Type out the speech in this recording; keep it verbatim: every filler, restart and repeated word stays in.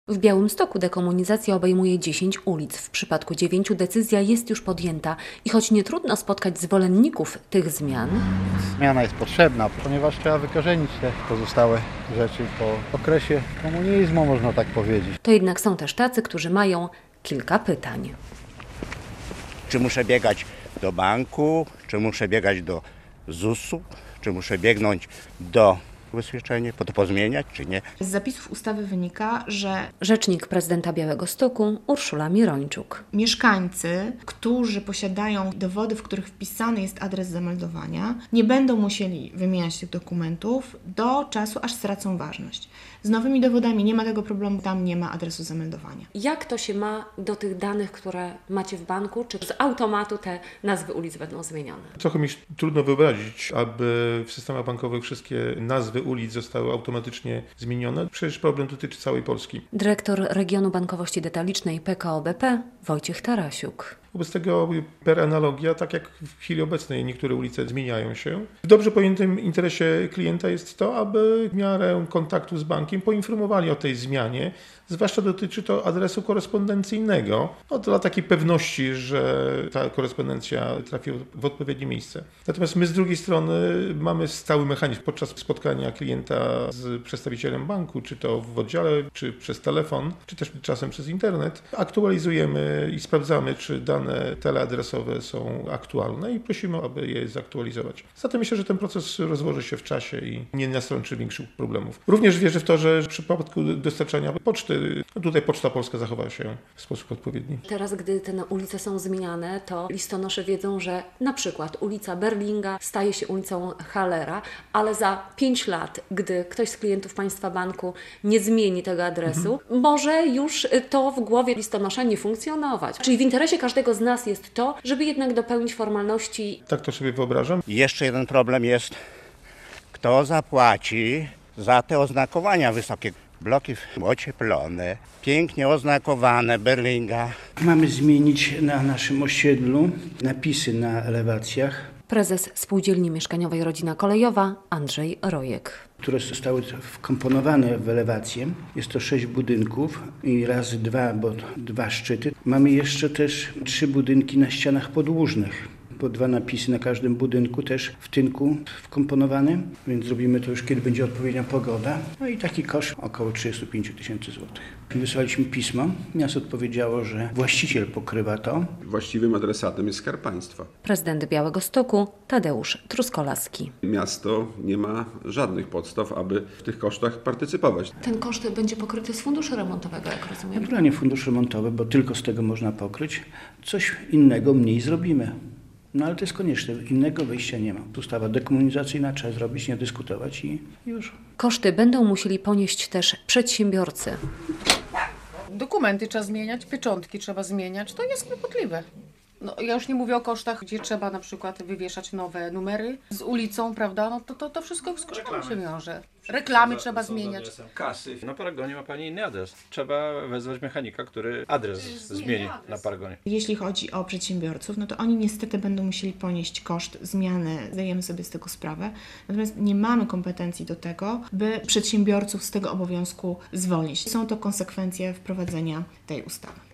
W Białymstoku dekomunizacja obejmuje dziesięć ulic. W przypadku dziewięciu decyzja jest już podjęta i choć nie trudno spotkać zwolenników tych zmian. Zmiana jest potrzebna, ponieważ trzeba wykorzenić te pozostałe rzeczy po okresie komunizmu, można tak powiedzieć. To jednak są też tacy, którzy mają kilka pytań. Czy muszę biegać do banku, czy muszę biegać do zusu, czy muszę biegnąć do ubezpieczenia, po to pozmieniać, czy nie? Z zapisów ustawy wynika, że Rzecznik prezydenta Białegostoku Urszula Mirończuk. mieszkańcy, którzy posiadają dowody, w których wpisany jest adres zameldowania, nie będą musieli wymieniać tych dokumentów do czasu, aż stracą ważność. Z nowymi dowodami nie ma tego problemu, tam nie ma adresu zameldowania. Jak to się ma do tych danych, które macie w banku? Czy z automatu te nazwy ulic będą zmienione? Trochę mi trudno wyobrazić, aby w systemach bankowych wszystkie nazwy ulic zostały automatycznie zmienione. Przecież problem dotyczy całej Polski. Dyrektor Regionu Bankowości Detalicznej P K O B P Wojciech Tarasiuk. Wobec tego per analogia, tak jak w chwili obecnej niektóre ulice zmieniają się. W dobrze pojętym interesie klienta jest to, aby w miarę kontaktu z bankiem poinformowali o tej zmianie. Zwłaszcza dotyczy to adresu korespondencyjnego, no, dla takiej pewności, że ta korespondencja trafi w odpowiednie miejsce. Natomiast my z drugiej strony mamy stały mechanizm podczas spotkania klienta z przedstawicielem banku, czy to w oddziale, czy przez telefon, czy też czasem przez internet. Aktualizujemy i sprawdzamy, czy dane teleadresowe są aktualne i prosimy, aby je zaktualizować. Zatem myślę, że ten proces rozłoży się w czasie i nie nastrączy większych problemów. Również wierzę w to, że w przypadku dostarczania poczty, no tutaj Poczta Polska zachowa się w sposób odpowiedni. Teraz, gdy te ulice są zmieniane, to listonosze wiedzą, że na przykład ulica Berlinga staje się ulicą Hallera, ale za pięć lat, gdy ktoś z klientów Państwa Banku nie zmieni tego adresu, mhm. może już to w głowie listonosza nie funkcjonować. Czyli w interesie każdego z nas jest to, żeby jednak dopełnić formalności. Tak to sobie wyobrażam. I jeszcze jeden problem jest, kto zapłaci za te oznakowania wysokie. Bloki ocieplone, pięknie oznakowane, Berlinga. Mamy zmienić na naszym osiedlu napisy na elewacjach. Prezes Spółdzielni Mieszkaniowej Rodzina Kolejowa Andrzej Rojek. Które zostały wkomponowane w elewację. Jest to sześć budynków i razy dwa, bo dwa szczyty. Mamy jeszcze też trzy budynki na ścianach podłużnych. Po dwa napisy na każdym budynku też w tynku wkomponowane, więc zrobimy to już, kiedy będzie odpowiednia pogoda. No i taki koszt około trzydzieści pięć tysięcy złotych. Wysłaliśmy pismo, miasto odpowiedziało, że właściciel pokrywa to. Właściwym adresatem jest Skarb Państwa. Prezydent Białegostoku Tadeusz Truskolaski. Miasto nie ma żadnych podstaw, aby w tych kosztach partycypować. Ten koszt będzie pokryty z funduszu remontowego, jak rozumiem? Naturalnie fundusz remontowy, bo tylko z tego można pokryć. Coś innego mniej zrobimy. No ale to jest konieczne, innego wyjścia nie ma. Ustawa dekomunizacyjna trzeba zrobić, nie dyskutować i już. Koszty będą musieli ponieść też przedsiębiorcy. Dokumenty trzeba zmieniać, pieczątki trzeba zmieniać, to jest kłopotliwe. No, ja już nie mówię o kosztach, gdzie trzeba na przykład wywieszać nowe numery z ulicą, prawda? No to, to, to wszystko z kosztami się wiąże. Reklamy trzeba, trzeba zmieniać. Kasy. Na Paragonie ma Pani inny adres. Trzeba wezwać mechanika, który adres zmieni, zmieni adres. Na Paragonie. Jeśli chodzi o przedsiębiorców, no to oni niestety będą musieli ponieść koszt zmiany. Zdajemy sobie z tego sprawę. Natomiast nie mamy kompetencji do tego, by przedsiębiorców z tego obowiązku zwolnić. Są to konsekwencje wprowadzenia tej ustawy.